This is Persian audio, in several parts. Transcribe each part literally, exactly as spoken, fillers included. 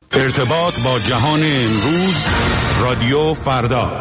ارتباط با جهان امروز، رادیو فردا.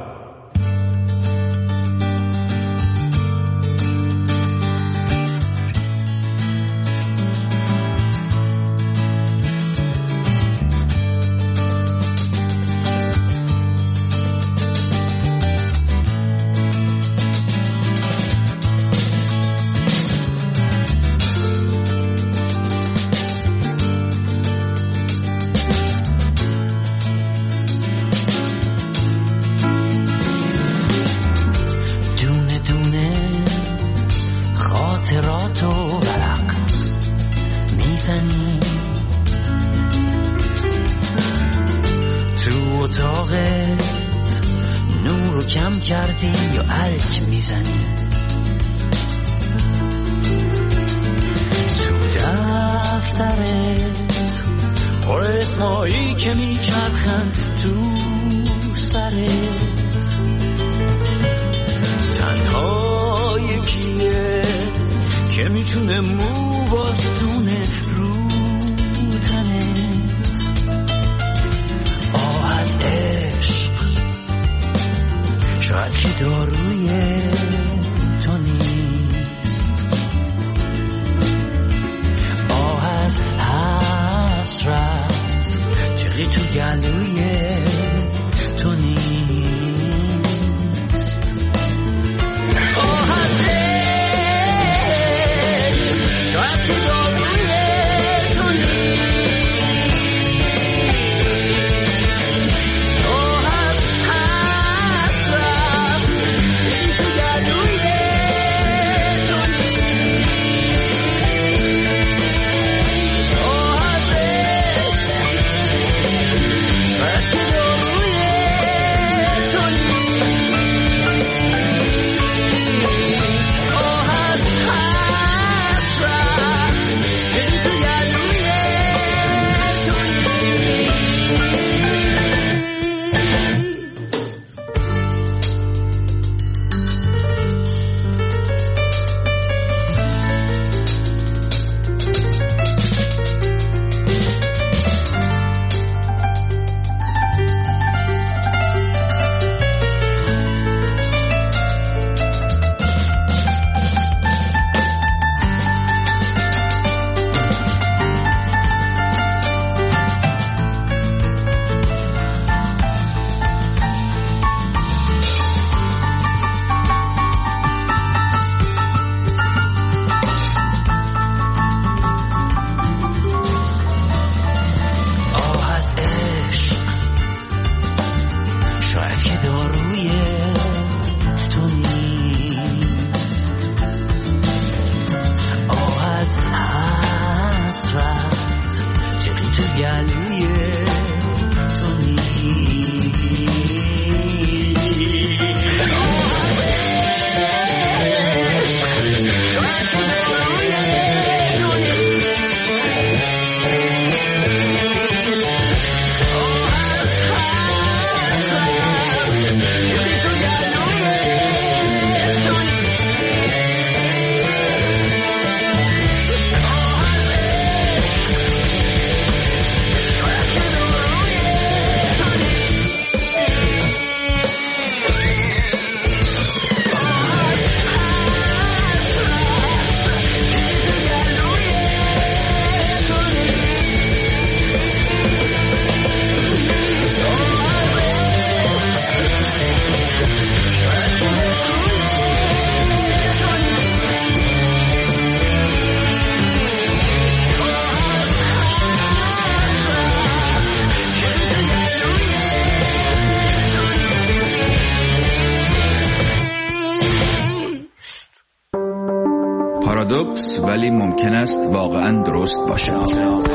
پارادوکس ولی ممکن است واقعا درست باشد.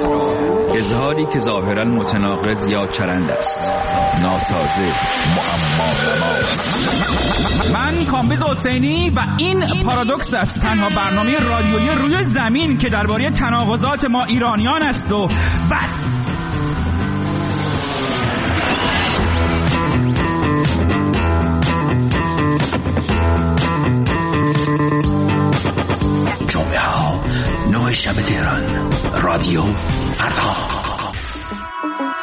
اظهاری که ظاهرا متناقض یا چرند است، ناسازه، معما نما. من کامبیز حسینی و این پارادوکس است، تنها برنامه رادیویی روی زمین که درباره تناقضات ما ایرانیان است و بس. جمعه ها نه شب تهران، رادیو فردا.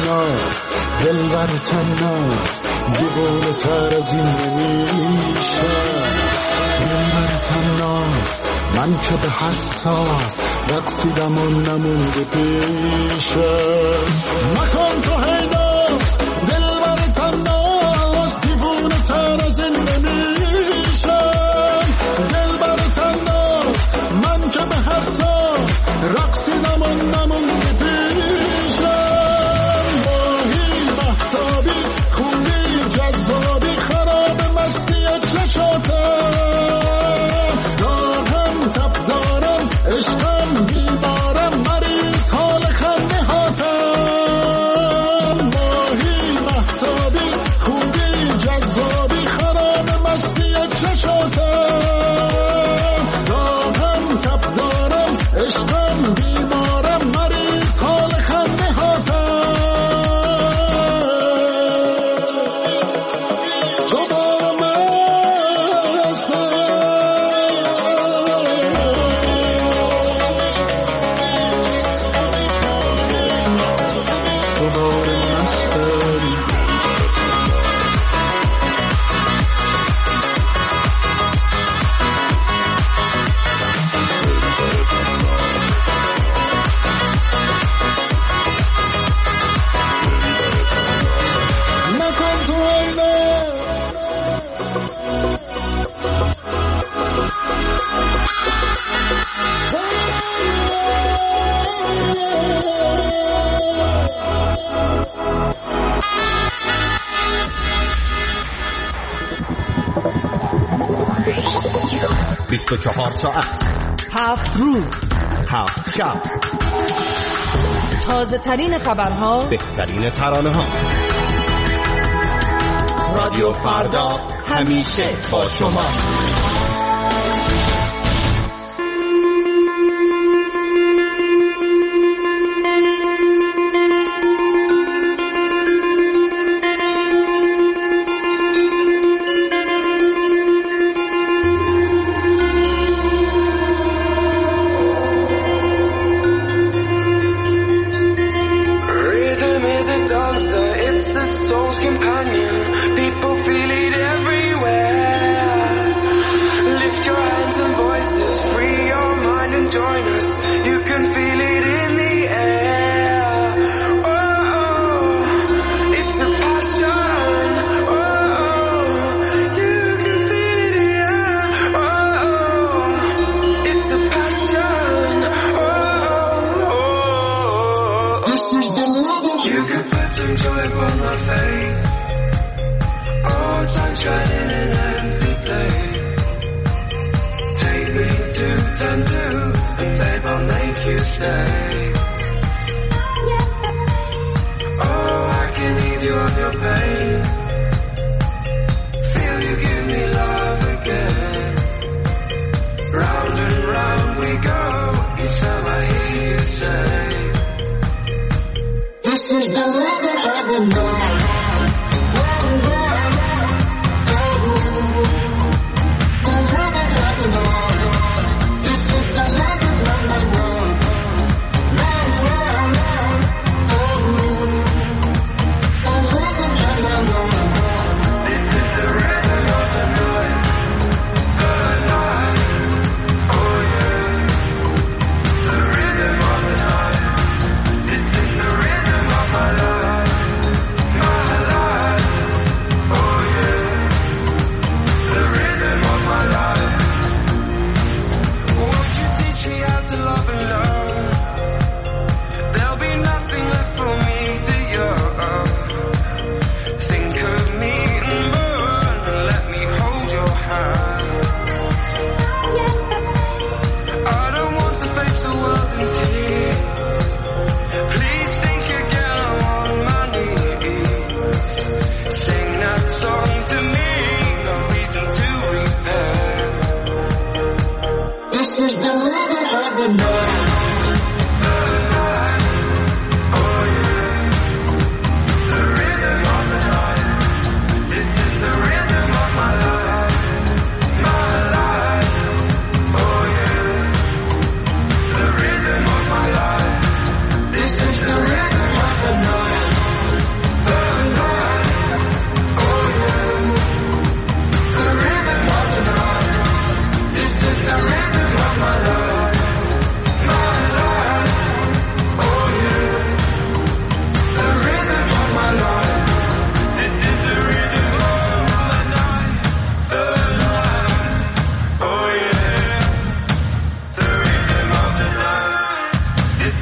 تناست دلبر تناست دیوونه تر از این نمیشم دلبر تناست من که به حساس رقصیدم و نمونده پیشم مکن تو هیناست دلبر تناست دیوونه تر از این نمیشم دلبر تناست من که به حساس رقصیدم و نمونده پیشم ماهی محتابی خوندی جذابی خراب مستی چشاتم دارم تب دارم عشقم بیمارم مریض حال خنده هاتم ماهی محتابی خوندی جذابی خراب مستی چشاتم دارم تب دارم عشقم بیمارم مریض حال خنده هاتم تو با من بیست و چهار ساعت هفت روز هفت شب تازه ترین خبرها بهترین ترانه ها رادیو فردا همیشه با شما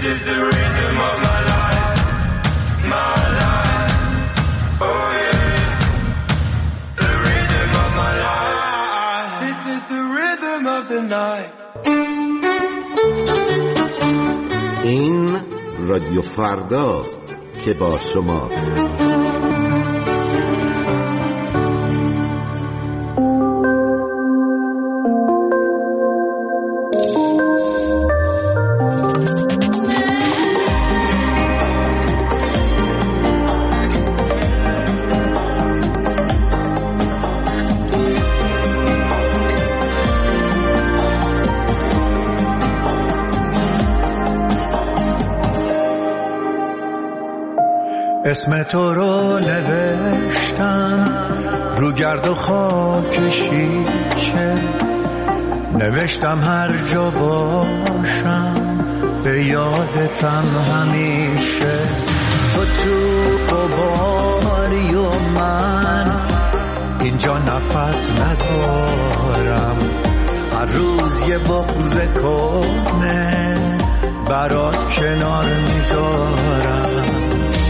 is the rhythm of my life, my life. Oh yeah, the rhythm of my life. This is the rhythm of the night. این رادیو فرداست که با شماست. اسم تو رو نوشتم رو گرد و خاک شیشه، نوشتم هر جا باشم به یادتم همیشه. تو تو قباری و من اینجا نفس ندارم، هر روز یه بغض کنه برات کنار میذارم.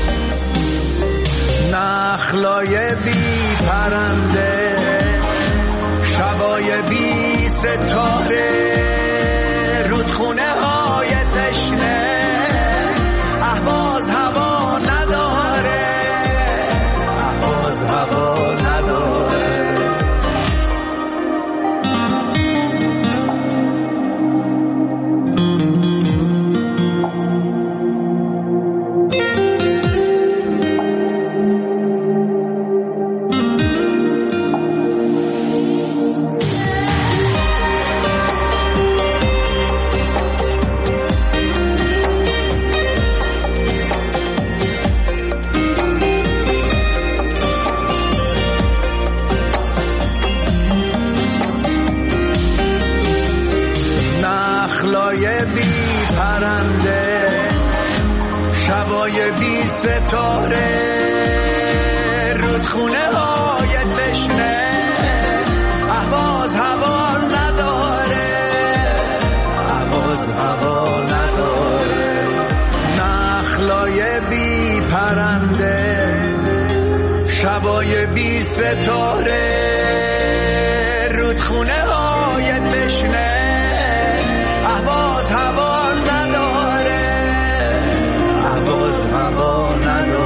نخلای بی پرنده، شبای بی ستاره، رودخونه های تشنه، اهواز هوا نداره، اهواز هوا نداره. شبای بی ستاره، رودخونه های تشنه، اهواز هوا نداره، اهواز هوا نداره. نخلای بی پرنده، شبای بی ستاره، رودخونه های تشنه، اهواز هوا نداره، اهواز هوا نداره.